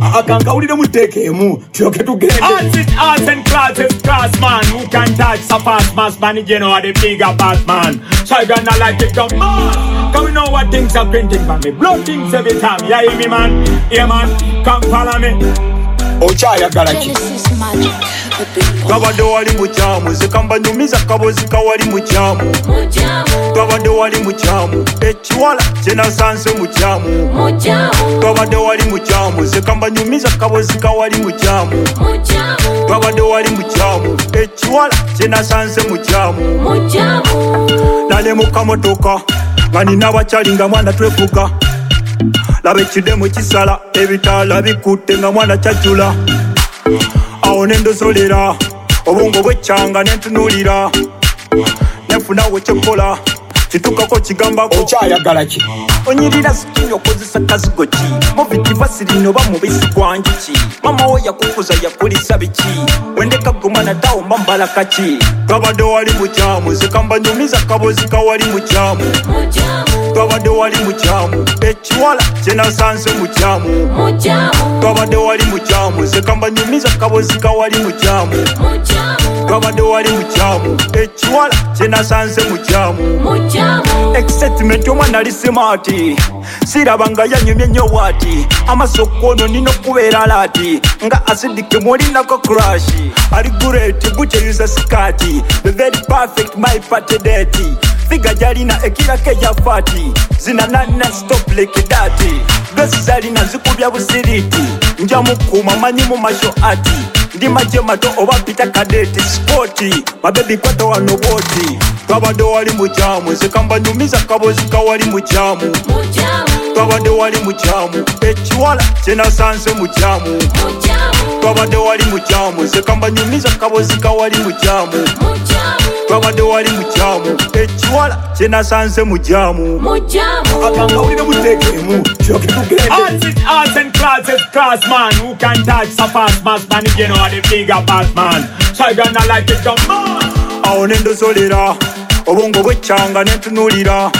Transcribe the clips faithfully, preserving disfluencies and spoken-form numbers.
akankawulire muteekemu tulyoke tugende. Arts is arts and class is class, man. Who can touch so fast, mass man? You know the bigger bad man. So I gonna like it come on. Cause we know what things are printing for me. Blood things every time. Yeah, hear me, man. Yeah, man. Come follow me. Ochayagala ki Kabadde wali mukyamu zikamba nyumiza kabozi kawali mukyamu Kabadde wali mukyamu ekiwala kyenasanze mukyamu Kabadde wali mukyamu zikamba nyumiza kabozi kawali mukyamu Kabadde wali mukyamu ekiwala kyenasanze mukyamu Nale mu kamotoka nga nina abakyali nga mwana twefuka Laba ekidemu kisala ebitaala bikutte nga mwana kyajjula Awo nendozolera obwongo bwekyanga nentunulira nenfuna wekyekola kitukako kigambako okyayagala ki onyirira sikini okozesa kazigo ki mubitiva sirino ba mubisi gwanjuki mama wo yakukuza yakulisa biki wendeka gumana tawo mbambala kaki kabadde wali mukyamu zikamba nyumiza kabozi kawali mukyamu kabadde wali mukyamu ekiwala kyenasanze mukyamu kabadde wali mukyamu zikamba nyumiza kabozi kawali mukyamu kabadde wali mukyamu ekiwala kyenasanze mukyamu excitement omwana ali simati sirabanga yanyumye nnyo wati amasokono nina okubeera lati nga asidike mulinako crash ali great bukyeyuza sikati the very perfect my party date figa jalina ekirake ya fati zina nana stop like that besi zalina zikubya busiriti nja mukuma manyi mu masho ati ndi maje mato oba pita kadeti spoti mabebi kwato wano boti kabadde wali mukyamu zikamba nyumiza kabozi kawali mukyamu kabadde wali mukyamu ekiwala kyenasanze mukyamu kabadde wali mukyamu zikamba nyumiza kabozi kawali mukyamu kabadde wali mukyamu ekiwala kyenasanze mukyamu akankawulire muteekemu tulyoke tugende. Arts is arts and class is class, man. Who can touch so fast, mass man? You know the bigger bad man. So I gonna like it come on. Awo nendozolera obwongo bwekyanga nentunulira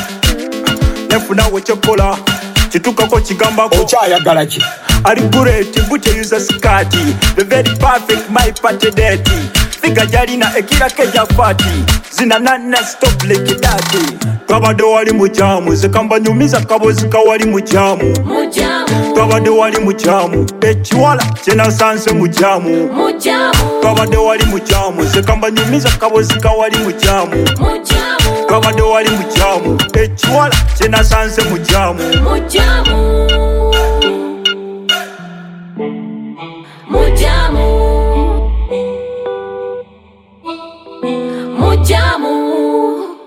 nenfuna wekyekola kitukako kigambako okyayagala ki ali great bukyeyuza sikati the very perfect my party date figa jalina ekirake ya fati zina nana stop like that kabadde wali mukyamu zikamba nyumiza kabozi kawali mukyamu kabadde wali mukyamu ekiwala kyenasanze mukyamu kabadde wali mukyamu zikamba nyumiza kabozi kawali mukyamu kabadde wali mukyamu ekiwala kyenasanze mukyamu Mujamu